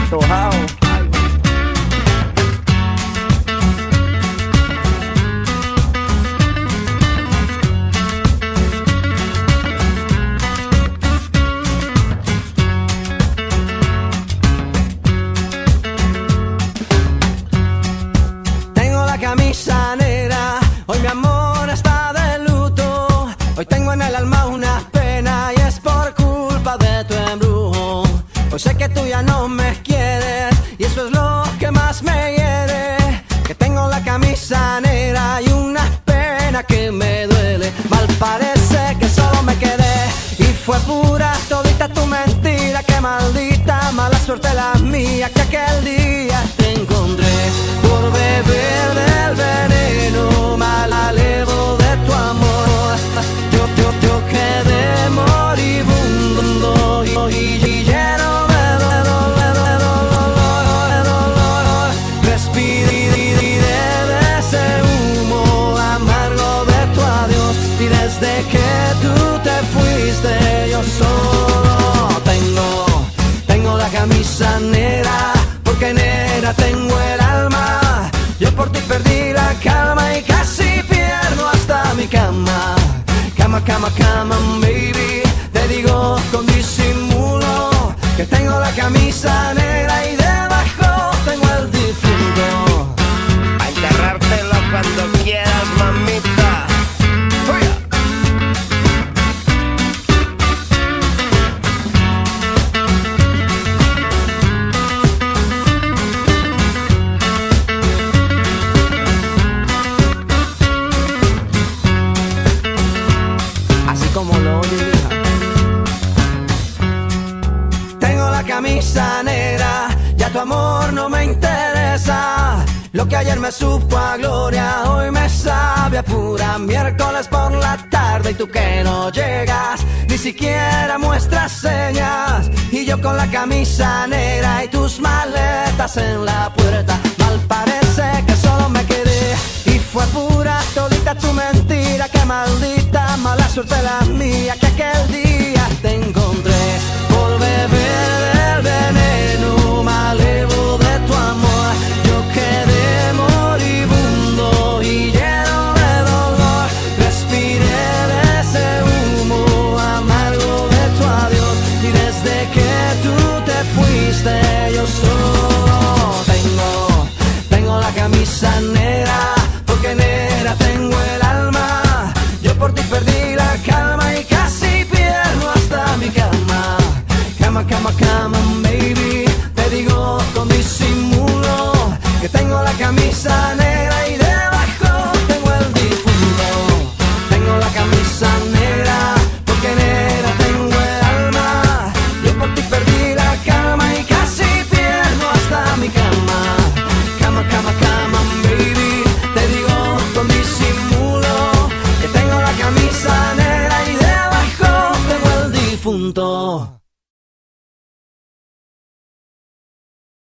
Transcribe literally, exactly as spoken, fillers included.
Antojado. Tengo la camisa negra, hoy mi amor está de luto. Hoy tengo en el alma una pena y es por culpa de tu embrujo. Hoy sé que tú ya no me quieres y eso es lo que más me hiere. Que tengo la camisa negra y una pena que me duele. Mal parece que solo me quedé y fue pura todita tu mentira. Que maldita mala suerte la mía que aquel día te encontré por beber del veneno mal alevo de tu amor. Yo, yo, yo quedé moribundo y, y, y lleno de dolor, de dolor, de dolor. Respiré de ese humo amargo de tu adiós y desde que tú te fuiste yo solo tengo, tengo la camisa negra porque negra tengo el alma. Yo por ti perdí la calma y casi pierdo hasta mi cama. Cama, cama, cama, baby. Te digo con disimulo que tengo la camisa negra y debajo tengo el difunto. A enterrártelo cuando quieras, mamita. ¡Fuera! Así como lo oye, hija. Tengo la camisa negra, ya tu amor no me interesa. Lo que ayer me supo a gloria, hoy me sabe a pura. Miércoles por la tarde y tú que no llegas, ni siquiera muestras señas. Y yo con la camisa negra y tus maletas en la puerta. Mal parece que solo me quedé y fue pura todita tu mentira. Que maldita mala suerte la mía que aquel día te encontré por beber del veneno malevo de tu amor. Yo quedé moribundo y lleno de dolor. Respiré de ese humo amargo de tu adiós y desde que tú te fuiste yo solo tengo, tengo la camisa negra porque negra tengo el alma. Yo por ti perdí la calma y casi pierdo hasta mi cama. Cama, cama, cama, baby. Te digo con disimulo que tengo la camisa negra y debajo tengo el difunto. Tengo la camisa negra porque negra tengo el alma. Yo por ti perdí la calma y casi pierdo hasta mi cama. Cama, cama, cama, baby. Te digo con disimulo que tengo la camisa negra y debajo tengo el difunto.